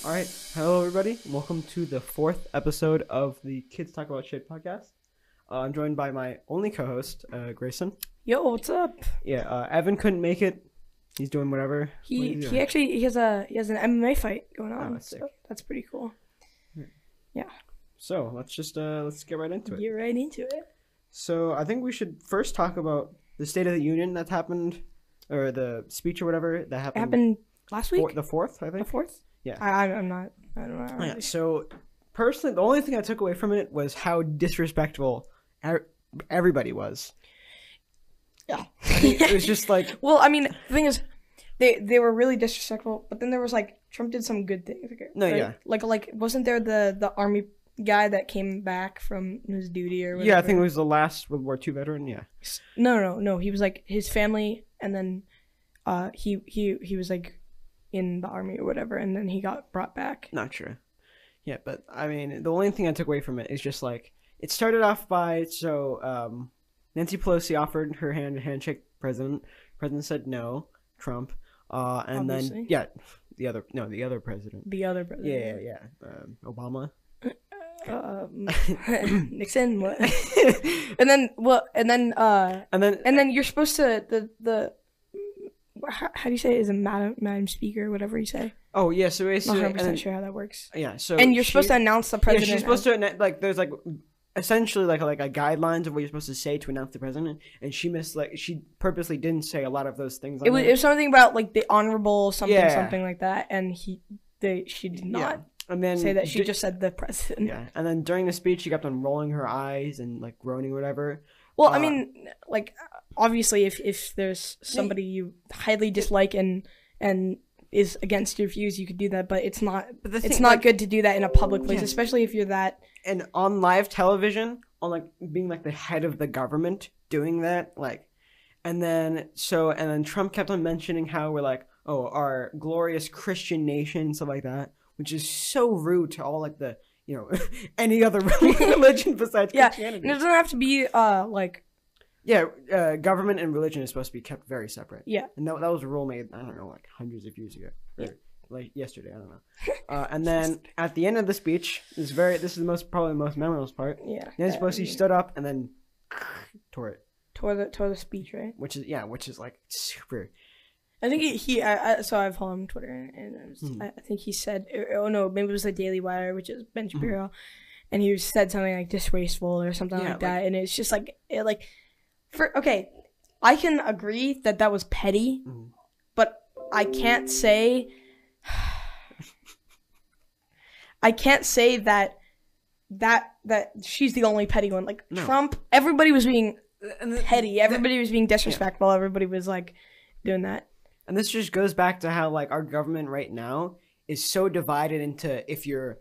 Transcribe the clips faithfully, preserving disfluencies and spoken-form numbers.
All right. Hello, everybody. Welcome to the fourth episode of the Kids Talk About Shit podcast. Uh, I'm joined by my only co-host, uh, Grayson. Yo, what's up? Yeah, uh, Evan couldn't make it. He's doing whatever. He What is he doing? actually he has a he has an M M A fight going Oh, on. that's so sick. that's pretty cool. So let's just uh, let's get right into it. Get right into it. So I think we should first talk about the State of the Union that's happened, or the speech or whatever that It happened. happened last week. For, the fourth, I the think. fourth. Yeah. I I- I'm not. I don't know. Yeah. So personally, the only thing I took away from it was how disrespectful er- everybody was. Yeah. It was just like. Well, I mean, the thing is, they they were really disrespectful. But then there was like Trump did some good things. Like, No, right? yeah. Like like wasn't there the the army guy that came back from his duty or whatever? Yeah, I think it was the last World War Two veteran. Yeah. No, no, no. He was like his family, and then uh, he he he was like in the army or whatever, and then he got brought back. Not sure. Yeah, but I mean, the only thing I took away from it is just like it started off by so um, Nancy Pelosi offered her hand to handshake president. President said no. Trump. Uh, and Obviously. then yeah, the other no, the other president. The other Yeah, president. yeah, yeah. Um, Obama. Um, Nixon. What? And then what? And then uh, And then and then you're supposed to the the. How, how do you say it? Is it Madam Madam Speaker, whatever you say? oh yeah, so I'm not basically, one hundred and percent then, sure how that works. yeah, so And you're she- supposed to announce the Yeah, president. she's supposed as- to announce- like there's like essentially like like a guidelines of what you're supposed to say to announce the president, and she missed like she purposely didn't say a lot of those things. On It was, there. it was something about like the honorable something Yeah. something like that, and he they she did not yeah. And then say that. She di- just said the president. yeah, and then during the speech, she kept on rolling her eyes and like groaning or whatever. Well, I Uh, mean, like obviously, if if there's somebody you highly dislike and and is against your views, you could do that. But it's not. But the It's thing, not like, good to do that in a public place, Yeah. especially if you're that. and on live television, on like being like the head of the government doing that, like, and then so and then Trump kept on mentioning how we're like, oh, our glorious Christian nation, and stuff like that, which is so rude to all like the you know any other religion besides Yeah, Christianity. and it doesn't have to be uh like Yeah, uh, government and religion is supposed to be kept very separate. yeah. And that, that was a rule made, I don't know, like hundreds of years ago. Or like yesterday, I don't know. Uh, and then at the end of the speech, this is very this is the most probably the most memorable part. Yeah. Nancy uh, Pelosi stood up and then tore it. toward the toward the speech, right? Which is yeah, which is like super I think he, he I, I so I follow him on Twitter, and it was, Mhm. I, I think he said, oh no, maybe it was the Daily Wire, which is Ben Mm-hmm. Shapiro, and he said something like disgraceful or something Yeah, like like- that, and it's just like it, like for okay, I can agree that that was petty, Mhm. but I can't say I can't say that that that she's the only petty one. Like No. Trump, everybody was being and, petty, everybody was being disrespectful, everybody was like doing that. and this just goes back to how like our government right now is so divided into if you're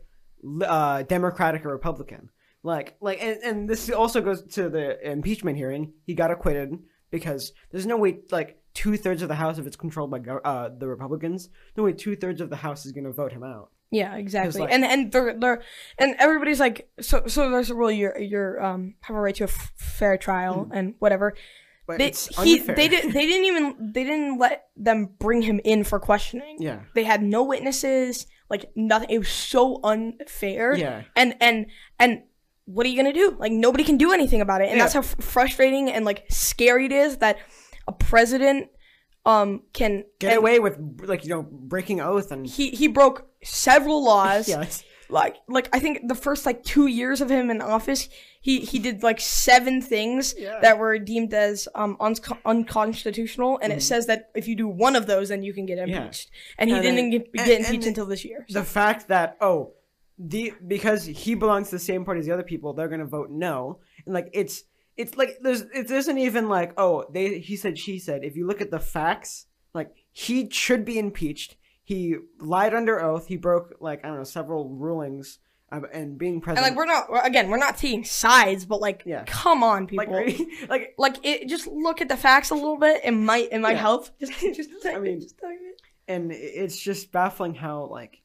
uh, Democratic or Republican. Like like and, and this also goes to the impeachment hearing. He got acquitted because there's no way like two thirds of the House, if it's controlled by gov- uh, the Republicans, no way two thirds of the House is going to vote him out. Yeah, exactly. like- and and they're, they're and everybody's like, so so there's a rule. You're you're um have a right to a f- fair trial and whatever. But They it's he unfair. they did they didn't even they didn't let them bring him in for questioning. Yeah. They had no witnesses, like nothing. It was so unfair. Yeah. And and and what are you gonna do? Like nobody can do anything about it, and Yeah. that's how f- frustrating and like scary it is that a president um can Get and away with like you know breaking oath and He he broke several laws. yes. Like like I think the first like two years of him in office, he he did like seven things Yeah. that were deemed as um unco- unconstitutional, and Mhm. it says that if you do one of those, then you can get Yeah. impeached. And he And didn't then- get, and- get and impeached the- until this year. The fact that oh, the because he belongs to the same party as the other people, they're gonna vote no, and like it's it's like there's it isn't even like oh they he said she said. If you look at the facts, like he should be impeached. He lied under oath. He broke like I don't know several rulings, uh, and being And president. like we're not we're- again we're not taking sides, but like Yeah. come on, people. like really- like Like it, just look at the facts a little bit. It might it might Yeah. help. Just just I mean, just tiny bit. and it's just baffling how like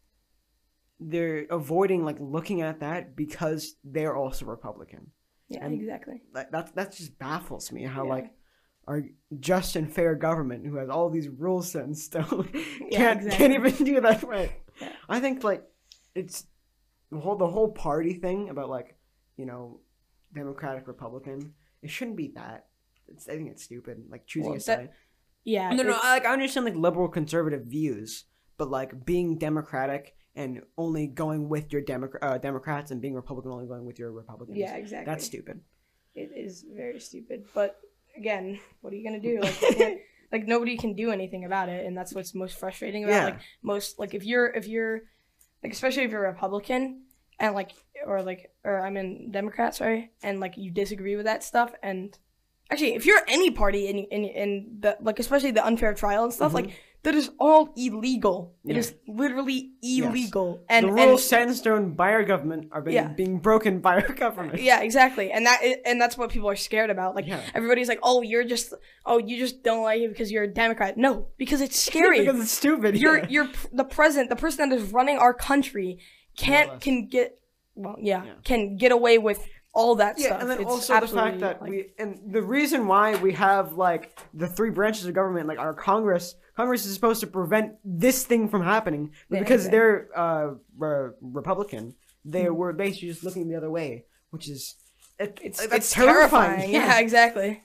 they're avoiding like looking at that because they're also Republican. Yeah, and- exactly. That that that just baffles me how Yeah. like our just and fair government who has all these rules set in stone Yeah, can't exactly. can't even do that right. Yeah. I think like it's the whole the whole party thing about like you know Democratic Republican. It shouldn't be that. It's, I think it's stupid. Like choosing Well, a that- side. Yeah. No, no. it's- I, like I understand like liberal conservative views, but like being Democratic and only going with your Demo- uh, Democrats and being Republican only going with your Republicans. Yeah, exactly. That's stupid. It is very stupid. But again, what are you gonna do? Like, you can't- like nobody can do anything about it, and that's what's most frustrating about Yeah. like most like if you're if you're like especially if you're a Republican and like or like or I'm in Democrat, sorry, and like you disagree with that stuff and actually if you're any party in in in the like especially the unfair trial and stuff Mhm. like that is all illegal. It Yeah. is literally illegal. And the and rules set in stone by our government are being, Yeah. being broken by our government. yeah, exactly. And that i- and that's what people are scared about. Like Yeah. everybody's like, "Oh, you're just oh, you just don't like it because you're a Democrat." No, because it's scary. because it's stupid. you're yeah. you're p- the president, the person that is running our country can't less. can get well, yeah, Yeah. can get away with all that Yeah, stuff. and then It's also the fact absolutely, that like- we and the reason why we have like the three branches of government, like our Congress, Congress is supposed to prevent this thing from happening, but Yeah, because exactly. they're uh re- Republican, they Mm-hmm. were basically just looking the other way, which is it, it's that's it's terrifying. terrifying. Yeah, exactly.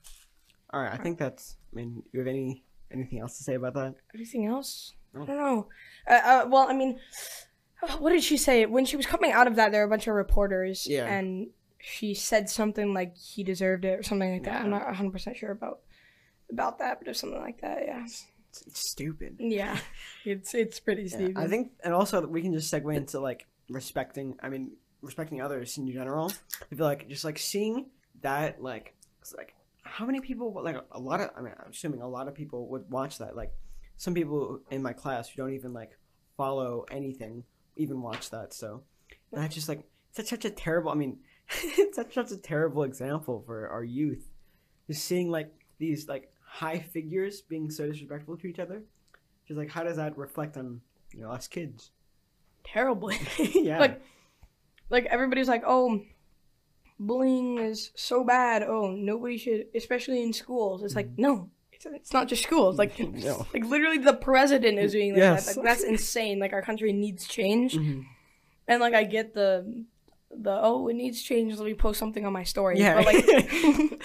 All right, I think that's. I mean, you have any anything else to say about that? Anything else? No. I don't know. Uh, uh, well, I mean, what did she say when she was coming out of that? There were a bunch of reporters, Yeah. and she said something like he deserved it or something like that. I'm Yeah. not one hundred percent sure about about that, but it was something like that. Yeah, It's, it's stupid. yeah, it's it's pretty Yeah, stupid. I think, and also we can just segue into like respecting. I mean, respecting others in general. I feel like just like seeing that, like, it's like how many people, like a lot of. I mean, I'm assuming a lot of people would watch that. Like, some people in my class who don't even like follow anything even watch that. So, and I just like it's such a terrible. I mean, it's such, such a terrible example for our youth. Just seeing like these like high figures being so disrespectful to each other. Just like how does that reflect on you know us kids? Terribly. yeah. Like, like everybody's like, oh, bullying is so bad. Oh, nobody should, especially in schools. It's like, no, it's, it's not just schools. Like, No. like literally the president is doing like Yes. that. Like, that's insane. Like our country needs change. Mhm. And like I get the, the oh, it needs change. Let me post something on my story. Yeah. But like,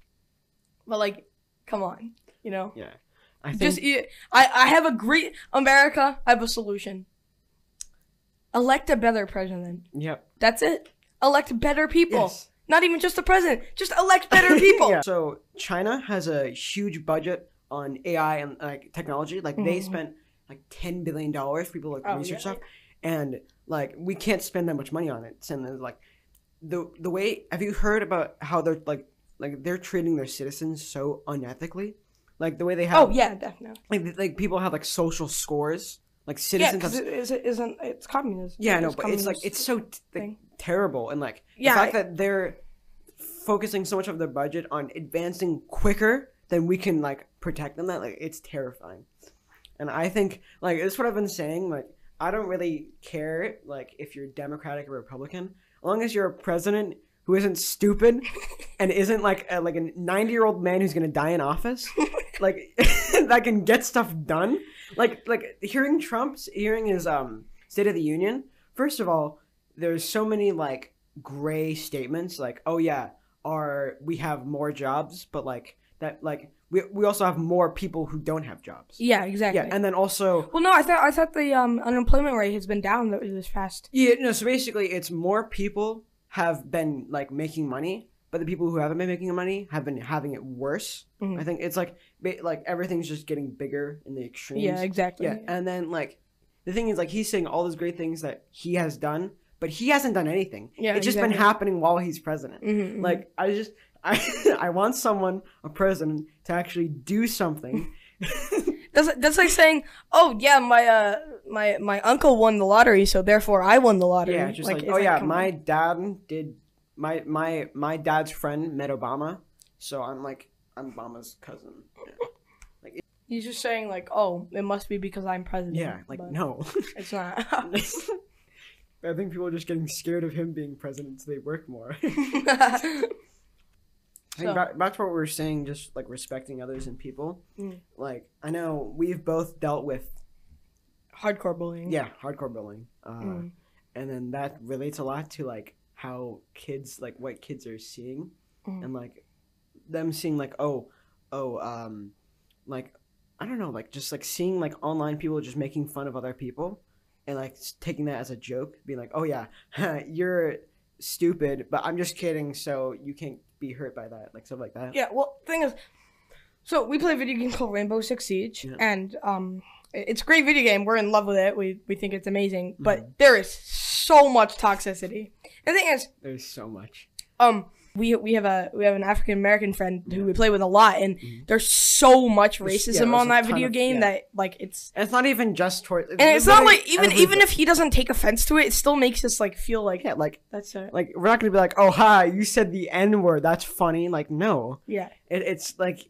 but like, come on, you know. yeah. I think Just e- I I have a great America. I have a solution. Elect a better president. yep. That's it. Elect better people. Yes. Not even just the president. Just elect better people. Yeah. So China has a huge budget on A I and like technology. Like they Mhm. spent like ten billion dollars for people like Oh, research yeah. stuff, and like we can't spend that much money on it. And then, like the the way have you heard about how they're like like they're treating their citizens so unethically? Like the way they have Oh yeah, definitely. like like people have like social scores. Like Yeah, citizens because have it, is- it isn't. It's communism. Yeah, I know, It's but it's like communist it's so t- like, thing. terrible, and like Yeah, the fact I- that they're focusing so much of their budget on advancing quicker than we can like protect them. That like it's terrifying, and I think like it's what I've been saying. Like I don't really care like if you're Democratic or Republican, as long as you're a president who isn't stupid and isn't like a, like a ninety year old man who's gonna die in office, like that can get stuff done. Like like hearing Trump's hearing his um State of the Union. First of all, there's so many like gray statements like, oh yeah, our we have more jobs, but like that like we we also have more people who don't have jobs. Yeah, exactly. Yeah, and then also well, no, I thought I thought the um, unemployment rate has been down th- this past. yeah, no, so basically it's more people have been like making money, but the people who haven't been making money have been having it worse. Mhm. I think it's like ba- like everything's just getting bigger in the extremes. Yeah, exactly. Yeah, and then like the thing is like he's saying all those great things that he has done, but he hasn't done anything. Yeah, it's just been exactly. happening while he's president. Mhm, mhm. Like I just I I want someone a president to actually do something. That's that's like saying, oh yeah, my uh my my uncle won the lottery, so therefore I won the lottery. yeah, just like, it's oh yeah, come my on. dad did my my my dad's friend met Obama, so I'm like I'm Obama's cousin. Yeah, He's just saying like, oh, it must be because I'm president. yeah like but no. it's not. I think people are just getting scared of him being president, so they work more. I think So- back, back to what we were saying, just like respecting others and people. Mm. Like I know we've both dealt with hardcore bullying. Yeah, hardcore bullying. Uh, Mm. And then that relates a lot to like how kids, like what kids are seeing, Mm. and like them seeing like oh, oh, um, like I don't know, like just like seeing like online people just making fun of other people, and like s- taking that as a joke, being like, oh yeah, you're stupid, but I'm just kidding, so you can't be hurt by that, like stuff like that. Yeah, well, thing is, so we play a video game called Rainbow Six Siege, Yeah. and um, it- it's a great video game. We're in love with it. We we think it's amazing, but Mhm. there is so much toxicity. And the thing is, There's so much. um, we we have a we have an African American friend who Yeah. we play with a lot, and Mhm. there's so much There's- yeah, racism there's on a that ton video of- game yeah. that like it's. And it's not even just toward. And it's not literally like even everybody- even if he doesn't take offense to it, it still makes us like feel like yeah, like that's a like we're not gonna be like, oh hi, you said the N word, that's funny. Like no, yeah it, it's like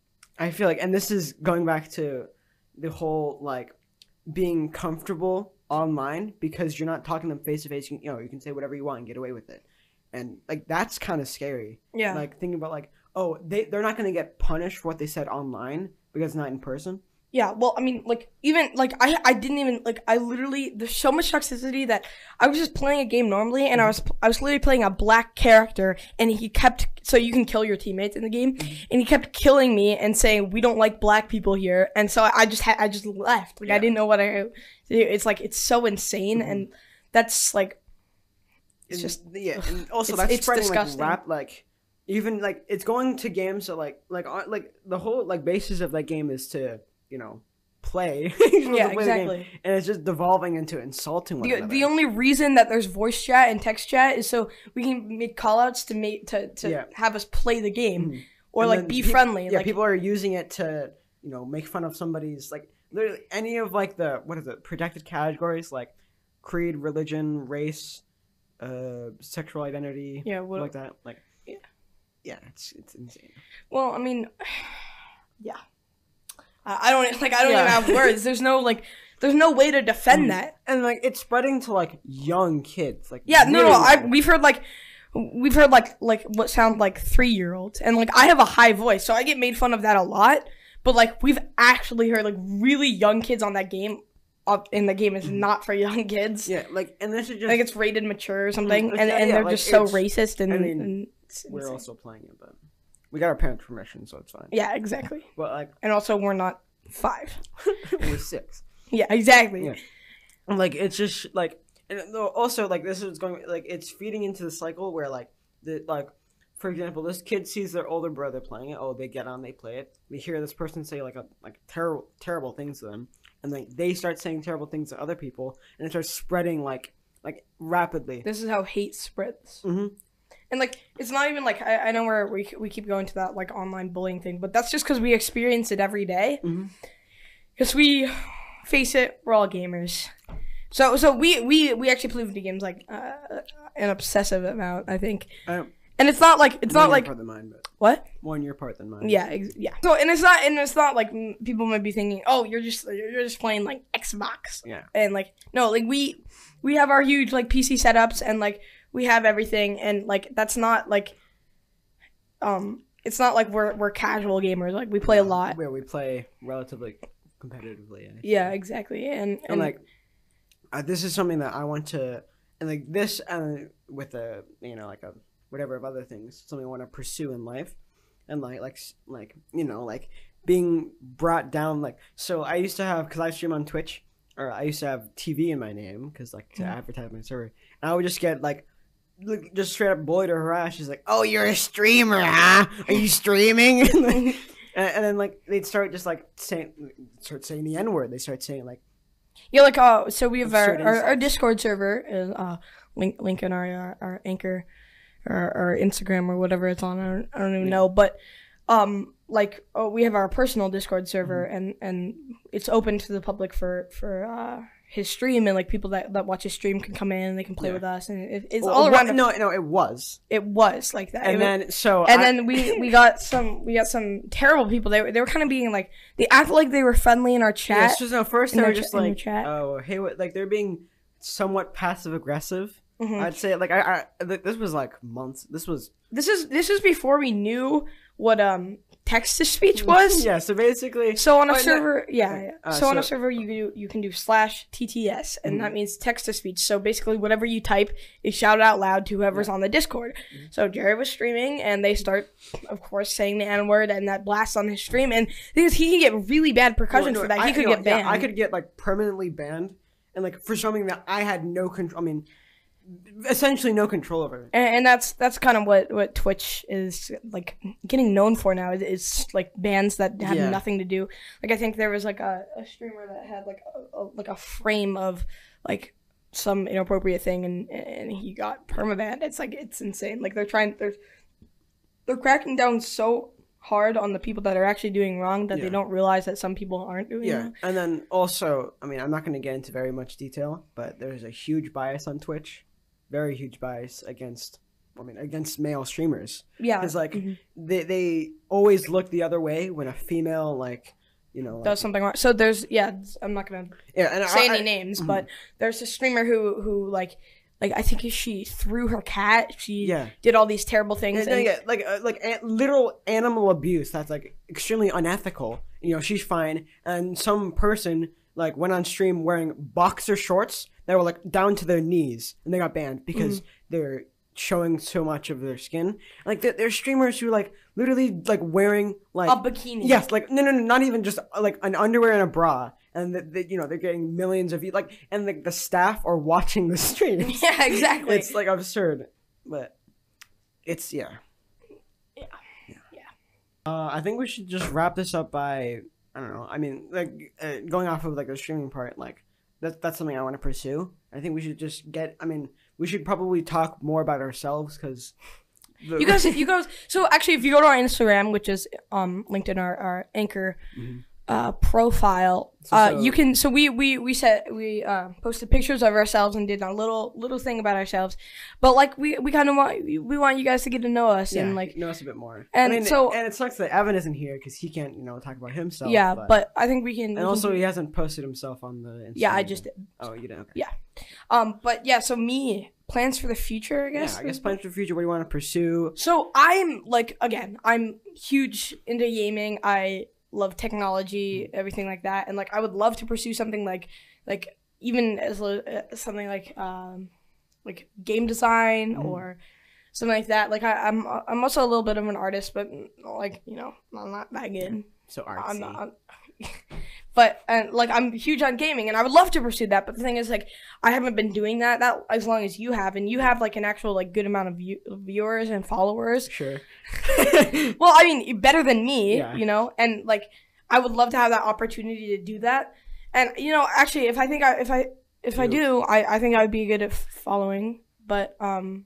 I feel like, and this is going back to the whole like being comfortable online because you're not talking to them face to face. You can- you know, you can say whatever you want and get away with it, and like that's kind of scary. yeah Like thinking about like, oh, they they're not gonna get punished for what they said online because it's not in person. Yeah, well, I mean, like, even, like, I I didn't even, like, I literally, there's so much toxicity that I was just playing a game normally, and I was, I was literally playing a black character, and he kept, so you can kill your teammates in the game, and he kept killing me and saying, we don't like black people here, and so I just had, I just left, like, Yeah. I didn't know what I, it's like, it's so insane, Mhm. and that's, like, it's And- just, yeah, and also it's- that's it's spreading disgusting. like rap, like even like it's going to games that like like on, like the whole like basis of that game is to you know play. You're supposed yeah, to play the game, exactly. and it's just devolving into insulting one The, another. the only reason that there's voice chat and text chat is so we can make callouts to make to, to Yeah. have us play the game Mhm. or And like then be peop- friendly. Yeah, like people are using it to you know make fun of somebody's like literally any of like the what is it protected categories like creed, religion, race, uh, sexual identity, yeah, what, like that. Like Yeah. yeah, it's it's insane. well, I mean, yeah. I I don't like. I don't Yeah. even have words. There's no like. There's no way to defend Mm. that. And like it's spreading to like young kids. Like Yeah, no, really no. I young. we've heard like, we've heard like like what sound like three year olds, and like I have a high voice, so I get made fun of that a lot. But like we've actually heard like really young kids on that game. Up in the game is not for young kids. Yeah, like and this is just I think it's rated mature or something, Mm, and, yeah, and yeah, they're like, just so it's- racist and, I mean, and it's we're insane. also playing it, but we got our parents' permission, so it's fine. Yeah, exactly. But like And also, we're not five. we're six. Yeah, exactly. Yeah. And, like it's just like and no, also like this is going like it's feeding into the cycle where like the like for example this kid sees their older brother playing it. Oh, they get on, they play it. They hear this person say like a like terrible terrible things to them, and like they start saying terrible things to other people, and it starts spreading like like rapidly. This is how hate spreads. hmm And like, it's not even like I, I know where we we keep going to that like online bullying thing, but that's just because we experience it every day. hmm Because we face it, we're all gamers. So so we we we actually play video games like uh, an obsessive amount, I think. Um, And it's not like it's more not your like part than mine, but what? more in your part than mine. Yeah, ex- yeah. So and it's not and it's not like mm, people might be thinking, oh, you're just you're just playing like Xbox. Yeah. And like no, like we we have our huge like P C setups and like we have everything and like that's not like um it's not like we're we're casual gamers. Like we play a lot. Where we play relatively competitively. I Yeah, exactly. And and, and like uh, this is something that I want to and like this and with a you know like a whatever of other things something I want to pursue in life and like like s- like you know like being brought down like so I used to have because I stream on Twitch or I used to have T V in my name because like to Mhm. advertise my server and I would just get like like, just straight up bullied or harassed. She's like, oh, you're a streamer, huh? Are you streaming? and, then, and, and then like they'd start just like saying start saying the N word. They start saying like yeah, like uh so we have our, Absurd our, our insults. Discord server is uh link link in our our, our anchor or our Instagram or whatever it's on. I don't, I don't even Yeah. know, but um like oh, we have our personal Discord server Mm-hmm. and and it's open to the public for for uh his stream and like people that, that watch his stream can come in and they can play Yeah. with us and it, it's well, all what- around. No, no, it was. It was like that. It And was- then so and I- then we, we got some we got some terrible people. They were they were kind of being like they acted like they were friendly in our yeah, chat. it's just no. First in they their were ch- just in their like, chat. oh, hey, what? Like they're being somewhat passive aggressive. Mhm. I'd say like I, I th- this was like months. This was This is this is before we knew what um text to speech was. Yeah, so basically, So on a Oh, no- server, yeah, yeah. Uh, so, on a so- server, you can do you can do slash T T S, and Mhm. that means text to speech. So basically, whatever you type is shouted out loud to whoever's on the Discord. Mm-hmm. So Jerry was streaming, and they start, of course, saying the N word, and that blasts on his stream. And because he can get really bad percussions Well, for that, I- he could you know, get banned. Yeah, I could get like permanently banned, and like for something that I had no control. I mean, essentially no control over. and, and that's that's kind of what, what Twitch is like getting known for now. Is, is like bans that have Yeah. nothing to do. Like I think there was like a, a streamer that had like a, a like a frame of like some inappropriate thing, and and he got permabanned. It's like it's insane. Like they're trying they're they're cracking down so hard on the people that are actually doing wrong that Yeah. they don't realize that some people aren't doing Yeah, wrong. and then also, I mean, I'm not going to get into very much detail, but there's a huge bias on Twitch, very huge bias against, I mean, against male streamers. Yeah, Because like mhm. they they always look the other way when a female like, you know, like, does something wrong. So there's yeah, I'm not gonna yeah, and say I, any I, names, mhm. but there's a streamer who who like like I think she threw her cat. She Yeah. did all these terrible things. Yeah, and, yeah, like uh, like a- literal animal abuse that's like extremely unethical. You know, she's fine, and some person like went on stream wearing boxer shorts that were like down to their knees, and they got banned because they're showing so much of their skin. Like there- there's streamers who like literally like wearing like a bikini. yes, like no, no, no, not even just uh, like an underwear and a bra, and the, the, you know they're getting millions of views. Like, and the, the staff are watching the stream. Yeah, exactly. It's like absurd, but it's yeah. Yeah. Uh, I think we should just wrap this up by I don't know. I mean, like uh, going off of like the streaming part, like that that's something I want to pursue. I think we should just get. I mean, we should probably talk more about ourselves because You guys, if you guys, so actually, if you go to our Instagram, which is um linked in our, our anchor Mhm. uh profile, So- uh so- you can. So we we we said we uh posted pictures of ourselves and did a little little thing about ourselves, but like we we kind of want we want you guys to get to know us yeah, and like know us a bit more. and I mean, so- and it sucks that Evan isn't here because he can't you know talk about himself. yeah, but, but I think we can. we and can also do- he hasn't posted himself on the. Instagram yeah, I just did. Oh, you did. Okay. Yeah. Um, but yeah, so me plans for the future, I guess. Yeah, I guess plans for the future. What do you want to pursue? So I'm like again, I'm huge into gaming. I love technology, everything like that, and like I would love to pursue something like like even as lo- uh, something like um like game design Mm. or something like that. Like I, I'm I'm also a little bit of an artist, but like you know I'm not that good. So artsy. I'm not. I'm- but and like I'm huge on gaming, and I would love to pursue that. But the thing is, like, I haven't been doing that that as long as you have, and you have like an actual like good amount of view- viewers and followers. Sure. Well, I mean, better than me, Yeah. you know, and like I would love to have that opportunity to do that. And you know, actually, if I think I if I if I You- do, I I think I would be good at f- following. But um,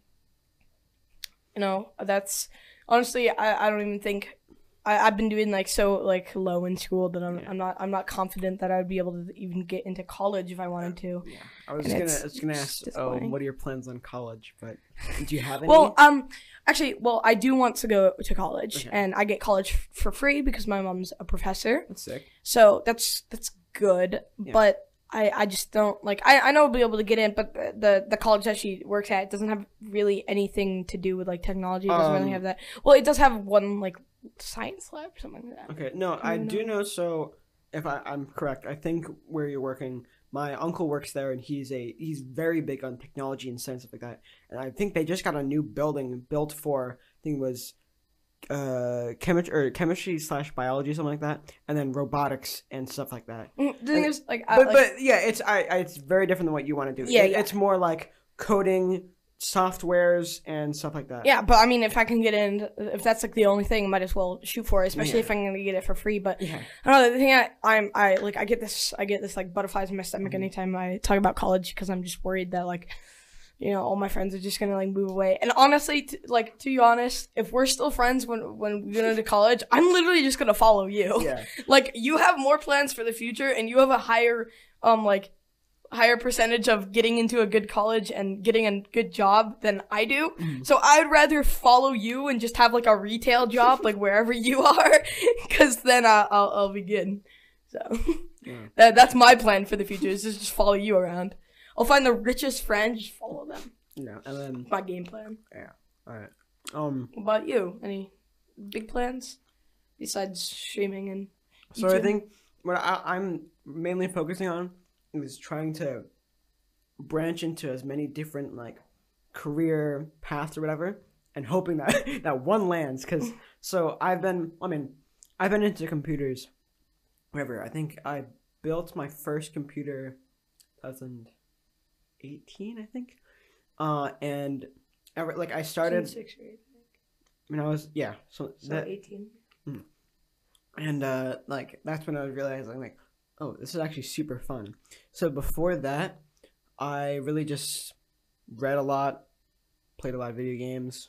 you know, that's honestly, I I don't even think. I, I've been doing like so like low in school that I'm, Yeah. I'm not I'm not confident that I would be able to even get into college if I wanted to. Yeah. I was And gonna, it's- I was gonna it's ask, oh, disappointing. what are your plans on college? But do you have any? Well, um, actually, well, I do want to go to college, Okay. and I get college f- for free because my mom's a professor. that's sick. So that's that's good, Yeah. but I, I just don't like I, I know I'll be able to get in, but the, the the college that she works at doesn't have really anything to do with like technology. It doesn't Um, really have that. Well, it does have one like science lab or something like that. Okay, no, I don't do know. know. So, if I, I'm correct, I think where you're working, my uncle works there, and he's a he's very big on technology and science stuff like that. And I think they just got a new building built for I think it was uh chemistry or chemistry slash biology something like that, and then robotics and stuff like that. Mm, The thing Like- is, like, I, But like but yeah, it's I, I it's very different than what you want to do. Yeah, It- yeah. It's more like coding softwares and stuff like that. yeah, but I mean, if I can get in, if that's like the only thing, I might as well shoot for it, especially Yeah. if I'm gonna get it for free. But Yeah. I don't know. The thing I, I'm, I like, I get this, I get this like butterflies in my stomach Mm-hmm. anytime I talk about college because I'm just worried that like, you know, all my friends are just gonna like move away. And honestly, t- like to be honest, if we're still friends when when we go into college, I'm literally just gonna follow you. Yeah. Like you have more plans for the future, and you have a higher, um, like higher percentage of getting into a good college and getting a good job than I do. Mm-hmm. So I'd rather follow you and just have like a retail job like wherever you are, because then I, I'll I'll be good. So Yeah. that that's my plan for the future is just just follow you around. I'll find the richest friend, just follow them. Yeah. And then My game plan. all right. Um. What about you? Any big plans? besides streaming and So I YouTube? think what I, I'm mainly focusing on is trying to branch into as many different like career paths or whatever, and hoping that that one lands. Because so I've been, I mean, I've been into computers, whatever. I think I built my first computer, twenty eighteen, I think, uh, and ever like I started sixth grade, when I was yeah, so, so that eighteen. and uh, like that's when I was realizing like, oh, this is actually super fun. So before that, I really just read a lot, played a lot of video games,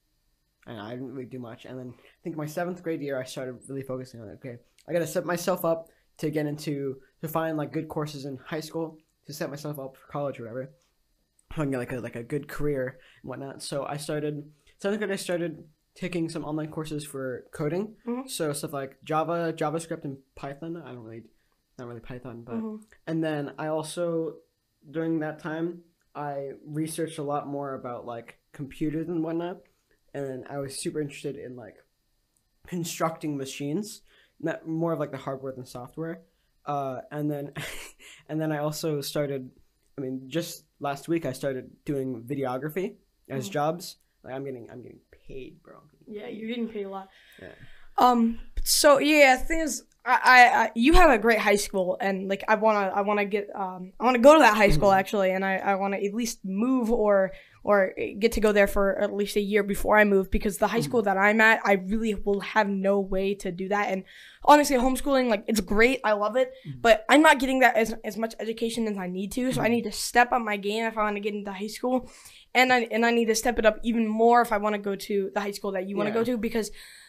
and I didn't really do much. And then I think my seventh grade year, I started really focusing on it. Okay, I gotta set myself up to get into to find like good courses in high school to set myself up for college or whatever. So I can get like a like a good career and whatnot. So I started seventh grade. I started taking some online courses for coding. Mhm. So stuff like Java, JavaScript, and Python. I don't really, not really Python, but Mhm. and then I also during that time I researched a lot more about like computers and whatnot, and I was super interested in like constructing machines, not more of like the hardware than software. Uh, and then and then I also started. I mean, just last week I started doing videography as Mhm. jobs. Like I'm getting, I'm getting paid, bro. Yeah, you're getting paid a lot. Yeah. Um. So yeah, the thing is, I, I, I you have a great high school, and like I wanna, I wanna get, um, I wanna go to that high school Mhm. actually, and I, I wanna at least move or, or get to go there for at least a year before I move, because the high Mhm. school that I'm at, I really will have no way to do that. And honestly, homeschooling, like it's great, I love it, Mhm. but I'm not getting that as as much education as I need to. So I Mhm. need to step up my game if I want to get into high school. And I and I need to step it up even more if I want to go to the high school that you want to Yeah. go to, because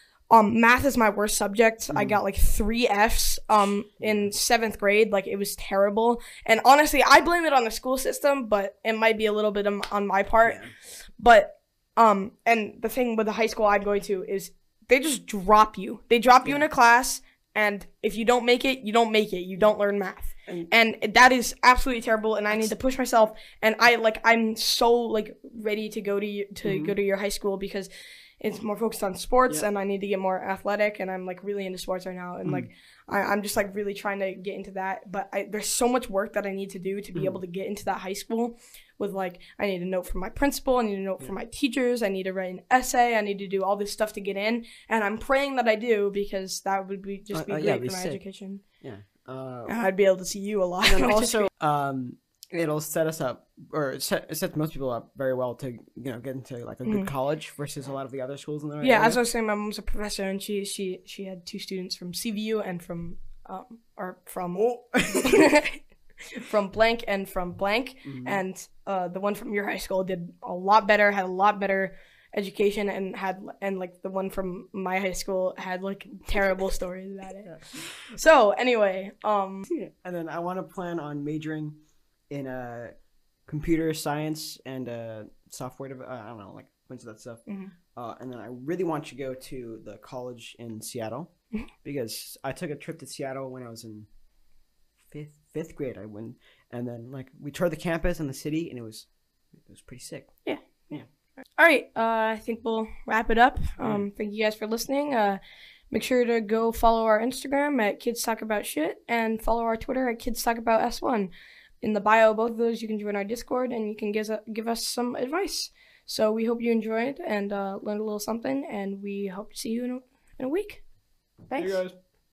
um math is my worst subject. I Mhm. got like three Fs um in seventh grade. Like it was terrible. And honestly, I blame it on the school system, but it might be a little bit on on my part. Yeah. But um and the thing with the high school I'm going to is they just drop you. They drop you in Yeah. a class, and if you don't make it, you don't make it. You don't learn math. And- And that is absolutely terrible, and I need to push myself, and I like I'm so like ready to go to y- to Mhm. go to your high school because it's more focused on sports, Yeah. and I need to get more athletic, and I'm like really into sports right now, and Mhm. like I, I'm just like really trying to get into that, but I, there's so much work that I need to do to be Mhm. able to get into that high school. With like I need a note from my principal, I need a note Yeah. from my teachers, I need to write an essay, I need to do all this stuff to get in, and I'm praying that I do, because that would be just Uh, be uh, great yeah, for be my sick. education. Yeah. Uh, And I'd be able to see you a lot. and then which is also, um, it'll set us up, or set, it sets most people up very well to you know get into like a good Mhm. college versus a lot of the other schools in the Yeah, area. as I was saying, my mom's a professor, and she she she had two students from C V U and from um or from Oh. from blank and from blank, Mhm. and uh the one from your high school did a lot better, had a lot better education, and had and like the one from my high school had like terrible stories about it. Yeah. So anyway, um And then I want to plan on majoring in uh, computer science and uh, software. Dev- uh, I don't know, like a bunch of that stuff. Mhm. Uh, and then I really want to go to the college in Seattle Mhm. because I took a trip to Seattle when I was in fifth fifth grade. I went, and then like we toured the campus and the city, and it was it was pretty sick. all right, uh, I think we'll wrap it up. Um, thank you guys for listening. Uh, make sure to go follow our Instagram at Kids Talk About Shit, and follow our Twitter at Kids Talk About S one. In the bio of both of those, you can join our Discord, and you can give us, give us some advice. So we hope you enjoyed and uh, learned a little something, and we hope to see you in a, in a week. Thanks. See you guys.